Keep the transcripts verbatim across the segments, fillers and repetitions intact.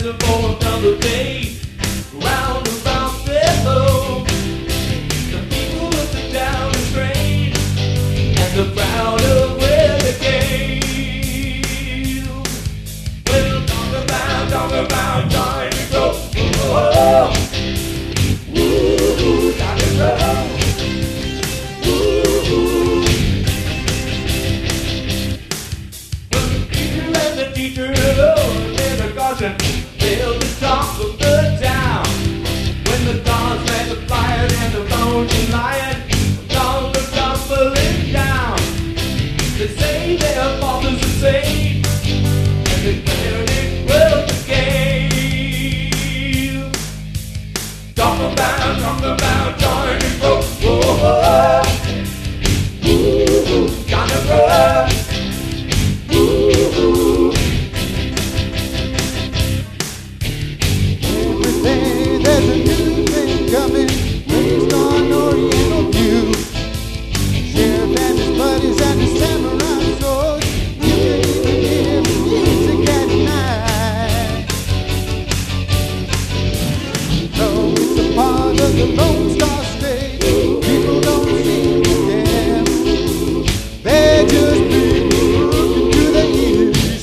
for another day. Round about their home, the people look down and strange, and the proud of where they came. Well, talk about, talk about joy and grow. Oh, ooh, joy and grow. Ooh. Well, the teacher and the teacher alone in a caution failed to talk of the town. When the dogs met the flyers and the bones and lion, dogs were tumbling down. They say their fathers are safe, and they declared it was the game. Talk about, talk about joy and growth. Whoa, ooh, Johnny Rock. Ooh. Every day there's a new thing coming, based on Oriental view. Sheriff and his buddies and the samurai swords, you can even hear the music at night. Though it's a part of the Lone Star State, people don't seem to care. They're just people looking to the east.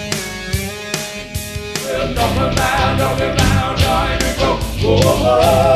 Talk about, talk about joy and growth. Whoa, whoa.